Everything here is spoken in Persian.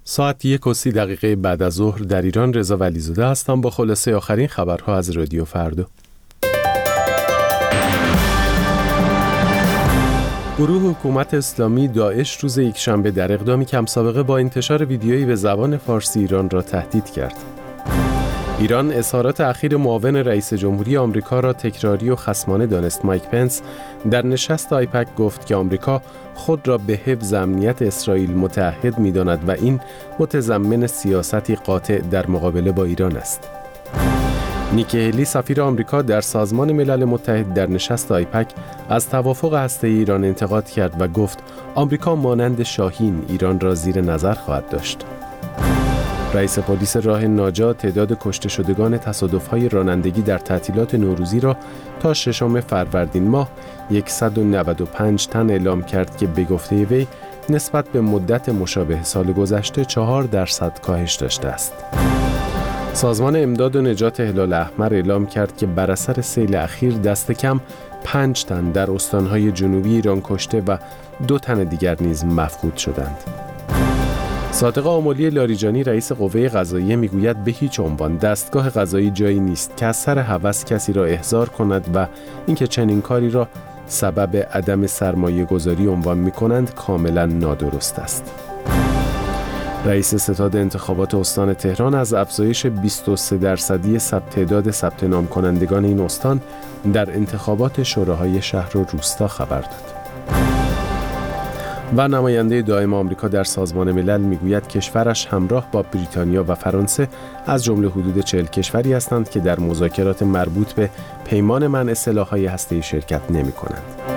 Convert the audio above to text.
ساعت 1:30 بعد از ظهر در ایران. رضا ولیزاده هستم با خلاصه آخرین خبرها از رادیو فردا. گروه حکومت اسلامی داعش روز یکشنبه در اقدامی کم سابقه با انتشار ویدیویی به زبان فارسی ایران را تهدید کرد. ایران اظهارات اخیر معاون رئیس جمهوری آمریکا را تکراری و خصمانه دانست. مایک پنس در نشست آیپک گفت که آمریکا خود را به حفظ امنیت اسرائیل متعهد می‌داند و این متضمن سیاستی قاطع در مقابله با ایران است. نیکی هلی سفیر آمریکا در سازمان ملل متحد در نشست آیپک از توافق هسته‌ای ایران انتقاد کرد و گفت آمریکا مانند شاهین ایران را زیر نظر خواهد داشت. رئیس پلیس راه ناجا تعداد کشته شدگان تصادف‌های رانندگی در تعطیلات نوروزی را تا 6 فروردین ماه 195 تن اعلام کرد که به گفته وی نسبت به مدت مشابه سال گذشته 4% کاهش داشته است. سازمان امداد و نجات هلال احمر اعلام کرد که بر اثر سیل اخیر دست کم 5 تن در استان‌های جنوبی ایران کشته و 2 تن دیگر نیز مفقود شدند. صادق آملی لاریجانی رئیس قوه قضاییه میگوید به هیچ عنوان دستگاه قضایی جایی نیست که از سر هوس کسی را احضار کند و اینکه چنین کاری را سبب عدم سرمایه گذاری عنوان می کنند کاملا نادرست است. رئیس ستاد انتخابات استان تهران از افزایش 23% تعداد ثبت نام کنندگان این استان در انتخابات شوراهای شهر و روستا خبر داد. و نماینده دائم آمریکا در سازمان ملل میگوید کشورش همراه با بریتانیا و فرانسه از جمله حدود 40 کشوری هستند که در مذاکرات مربوط به پیمان منع سلاح‌های هسته‌ای شرکت نمی‌کنند.